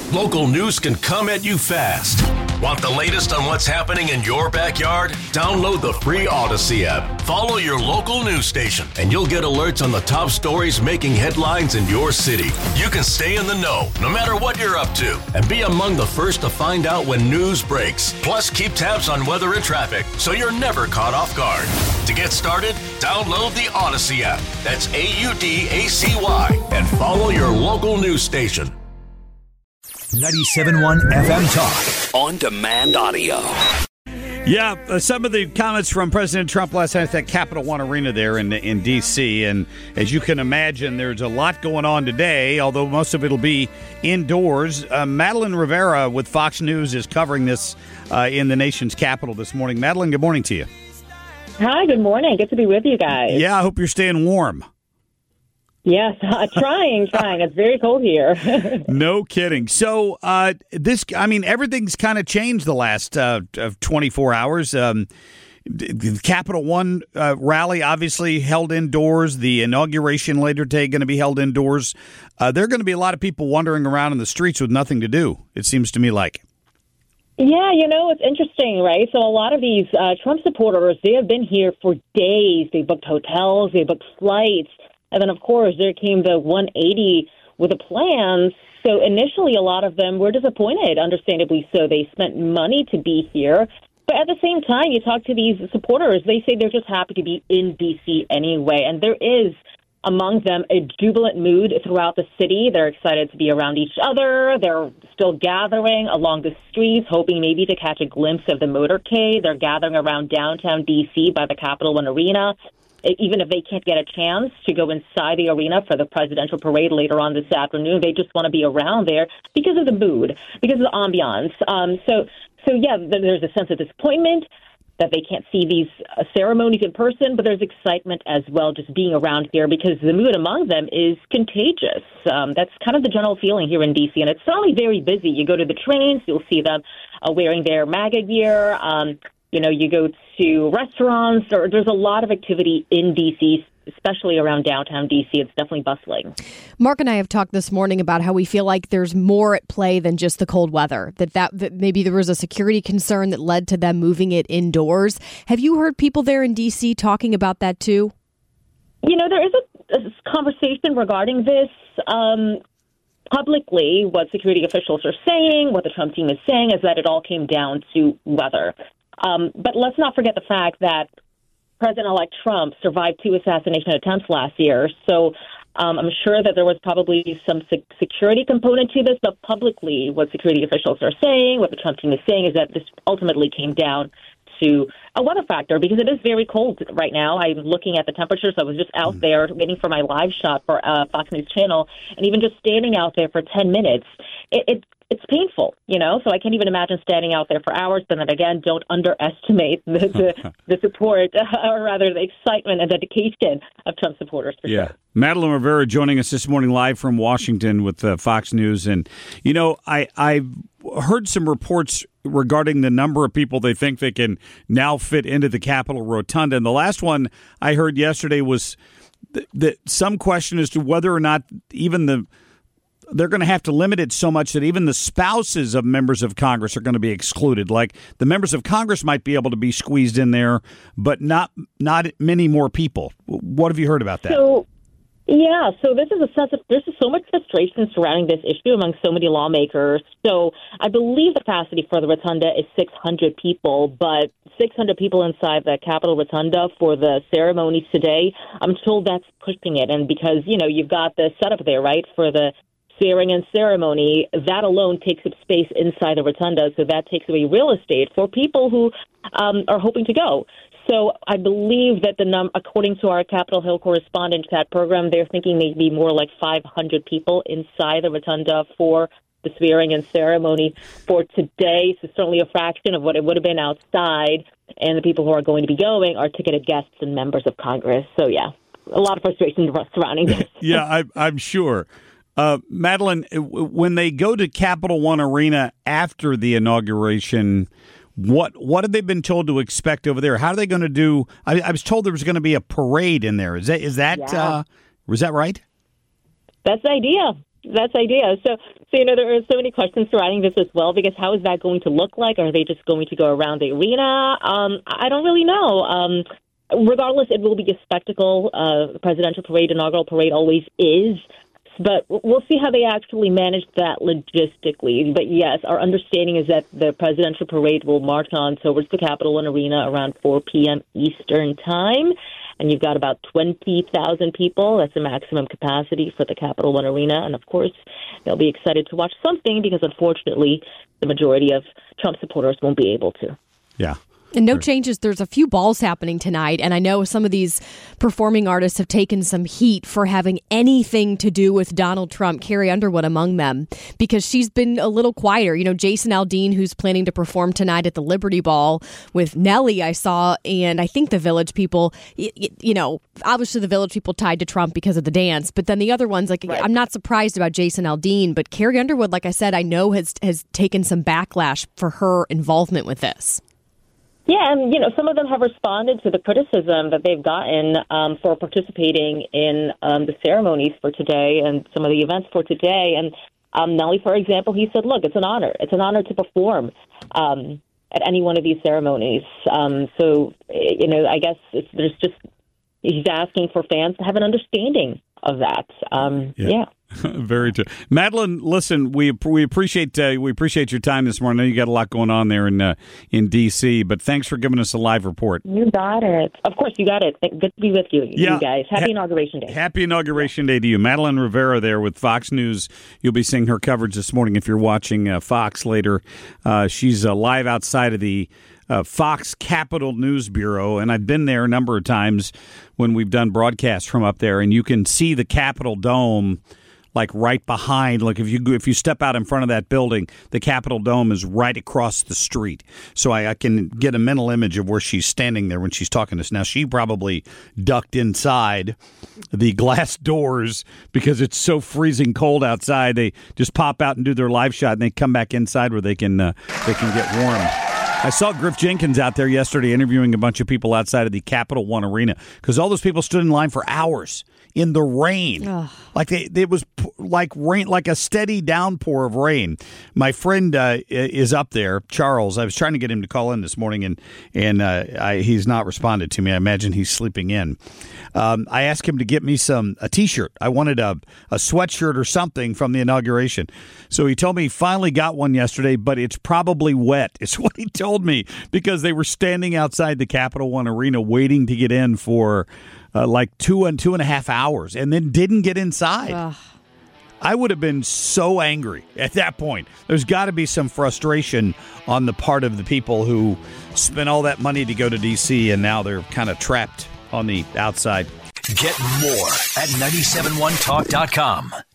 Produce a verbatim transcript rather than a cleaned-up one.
Local news can come at you fast. Want the latest on what's happening in your backyard? Download the free Odyssey app. Follow your local news station, and you'll get alerts on the top stories making headlines in your city. You can stay in the know, no matter what you're up to, and be among the first to find out when news breaks. Plus, keep tabs on weather and traffic, so you're never caught off guard. To get started, download the Odyssey app. That's A U D A C Y, and follow your local news station. ninety-seven point one F M Talk. On-demand audio. Yeah, uh, some of the comments from President Trump last night at that Capital One Arena there in in D C. And as you can imagine, there's a lot going on today, although most of it will be indoors. Uh, Madeline Rivera with Fox News is covering this uh, in the nation's capital this morning. Madeline, good morning to you. Hi, good morning. Good to be with you guys. Yeah, I hope you're staying warm. Yes, uh, trying, trying. It's very cold here. No kidding. So uh, this, I mean, everything's kind of changed the last uh, twenty-four hours. Um, the Capital One uh, rally obviously held indoors. The inauguration later today going to be held indoors. Uh, there are going to be a lot of people wandering around in the streets with nothing to do, it seems to me like. Yeah, you know, it's interesting, right? So a lot of these uh, Trump supporters, they have been here for days. They booked hotels, they booked flights. And then, of course, there came the one eighty with the plans. So initially, a lot of them were disappointed, understandably so. They spent money to be here. But at the same time, you talk to these supporters, they say they're just happy to be in D C anyway. And there is, among them, a jubilant mood throughout the city. They're excited to be around each other. They're still gathering along the streets, hoping maybe to catch a glimpse of the motorcade. They're gathering around downtown D C by the Capital One Arena. Even if they can't get a chance to go inside the arena for the presidential parade later on this afternoon, they just want to be around there because of the mood, because of the ambiance. Um, so, so yeah, there's a sense of disappointment that they can't see these uh, ceremonies in person, but there's excitement as well just being around here because the mood among them is contagious. Um, that's kind of the general feeling here in D C, and it's certainly very busy. You go to the trains, you'll see them uh, wearing their MAGA gear. Um, You know, you go to restaurants, or there's a lot of activity in D C, especially around downtown D C. It's definitely bustling. Mark and I have talked this morning about how we feel like there's more at play than just the cold weather, that, that, that maybe there was a security concern that led to them moving it indoors. Have you heard people there in D C talking about that too? You know, there is a, a conversation regarding this. Um, publicly, what security officials are saying, what the Trump team is saying, is that it all came down to weather. Um, but let's not forget the fact that President-elect Trump survived two assassination attempts last year. So um, I'm sure that there was probably some se- security component to this. But publicly, what security officials are saying, what the Trump team is saying, is that this ultimately came down to a weather factor because it is very cold right now. I'm looking at the temperatures. I was just out mm. there waiting for my live shot for uh, Fox News Channel, and even just standing out there for ten minutes, it, it it's painful, you know, so I can't even imagine standing out there for hours. But then again, don't underestimate the the, the support, uh, or rather the excitement and dedication of Trump supporters. For yeah. Sure. Madeline Rivera joining us this morning live from Washington with uh, Fox News. And, you know, I, I've heard some reports regarding the number of people they think they can now fit into the Capitol Rotunda. And the last one I heard yesterday was that th- some question as to whether or not even the they're going to have to limit it so much that even the spouses of members of Congress are going to be excluded. Like the members of Congress might be able to be squeezed in there, but not not many more people. What have you heard about that? So, yeah, so this is a sense of there's so much frustration surrounding this issue among so many lawmakers. So I believe the capacity for the Rotunda is six hundred people, but six hundred people inside the Capitol Rotunda for the ceremonies today, I'm told that's pushing it. And because, you know, you've got the setup there, right, for the swearing in ceremony, that alone takes up space inside the rotunda, so that takes away real estate for people who um, are hoping to go. So I believe that the num, according to our Capitol Hill correspondent chat program, they're thinking maybe more like five hundred people inside the rotunda for the swearing in ceremony for today. So certainly a fraction of what it would have been outside, and the people who are going to be going are ticketed guests and members of Congress. So yeah, a lot of frustration surrounding this. yeah, I, I'm sure. Uh, Madeline, when they go to Capital One Arena after the inauguration, what what have they been told to expect over there? How are they going to do? I, I was told there was going to be a parade in there. Is that is that yeah. uh, was that right? That's the idea. That's the idea. So, so, you know, there are so many questions surrounding this as well, because how is that going to look like? Are they just going to go around the arena? Um, I don't really know. Um, regardless, it will be a spectacle. Uh, the presidential parade, inaugural parade always is. But we'll see how they actually manage that logistically. But yes, our understanding is that the presidential parade will march on towards the Capitol One Arena around four p.m. Eastern Time. And you've got about twenty thousand people. That's the maximum capacity for the Capitol One Arena. And, of course, they'll be excited to watch something because, unfortunately, the majority of Trump supporters won't be able to. Yeah. And no changes. There's a few balls happening tonight, and I know some of these performing artists have taken some heat for having anything to do with Donald Trump, Carrie Underwood among them, because she's been a little quieter. You know, Jason Aldean, who's planning to perform tonight at the Liberty Ball with Nelly, I saw, and I think the Village People, you know, obviously the Village People tied to Trump because of the dance, but then the other ones, like, right. I'm not surprised about Jason Aldean, but Carrie Underwood, like I said, I know has has taken some backlash for her involvement with this. Yeah, and, you know, some of them have responded to the criticism that they've gotten um, for participating in um, the ceremonies for today and some of the events for today. And um, Nelly, for example, he said, look, it's an honor. It's an honor to perform um, at any one of these ceremonies. Um, so, you know, I guess it's, there's just, he's asking for fans to have an understanding of that. Um, yeah. yeah. Very true, Madeline. Listen, we we appreciate uh, we appreciate your time this morning. I know you got a lot going on there in uh, in D C, but thanks for giving us a live report. You got it. Of course, you got it. Good to be with you, yeah. you guys. Happy ha- Inauguration Day. Happy Inauguration Day to you, Madeline Rivera. There with Fox News. You'll be seeing her coverage this morning if you're watching uh, Fox later. Uh, she's uh, live outside of the Uh, Fox Capitol News Bureau, and I've been there a number of times when we've done broadcasts from up there, and you can see the Capitol Dome like right behind. Like if you if you step out in front of that building, the Capitol Dome is right across the street. So I, I can get a mental image of where she's standing there when she's talking to us. Now, she probably ducked inside the glass doors because it's so freezing cold outside. They just pop out and do their live shot, and they come back inside where they can uh, they can get warm. I saw Griff Jenkins out there yesterday interviewing a bunch of people outside of the Capitol One Arena because all those people stood in line for hours in the rain. Ugh. Like they, it was like rain, like a steady downpour of rain. My friend uh, is up there, Charles. I was trying to get him to call in this morning, and and uh, I, he's not responded to me. I imagine he's sleeping in. Um, I asked him to get me some a T-shirt. I wanted a, a sweatshirt or something from the inauguration. So he told me he finally got one yesterday, but it's probably wet. It's what he told me because they were standing outside the Capitol One Arena waiting to get in for uh, like two and two and a half hours and then didn't get inside. Ugh. I would have been so angry at that point. There's got to be some frustration on the part of the people who spent all that money to go to D C and now they're kind of trapped on the outside. Get more at nine seven one talk dot com.